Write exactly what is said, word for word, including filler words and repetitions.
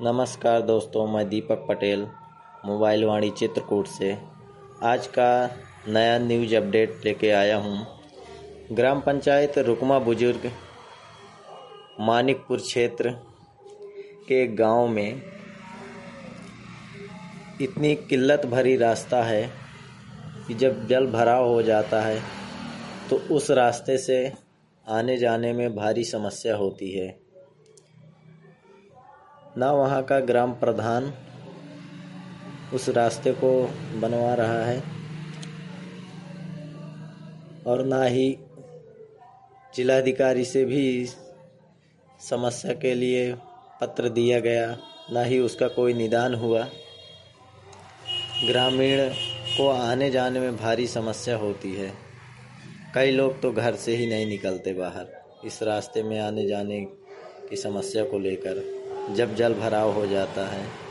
नमस्कार दोस्तों, मैं दीपक पटेल मोबाइल वाणी चित्रकूट से आज का नया न्यूज अपडेट लेके आया हूँ। ग्राम पंचायत रुकमा बुजुर्ग मानिकपुर क्षेत्र के एक गांव में इतनी किल्लत भरी रास्ता है कि जब जल भराव हो जाता है तो उस रास्ते से आने जाने में भारी समस्या होती है। ना वहाँ का ग्राम प्रधान उस रास्ते को बनवा रहा है और ना ही जिलाधिकारी से भी समस्या के लिए पत्र दिया गया, ना ही उसका कोई निदान हुआ। ग्रामीण को आने जाने में भारी समस्या होती है। कई लोग तो घर से ही नहीं निकलते बाहर इस रास्ते में आने जाने की समस्या को लेकर, जब जल भराव हो जाता है।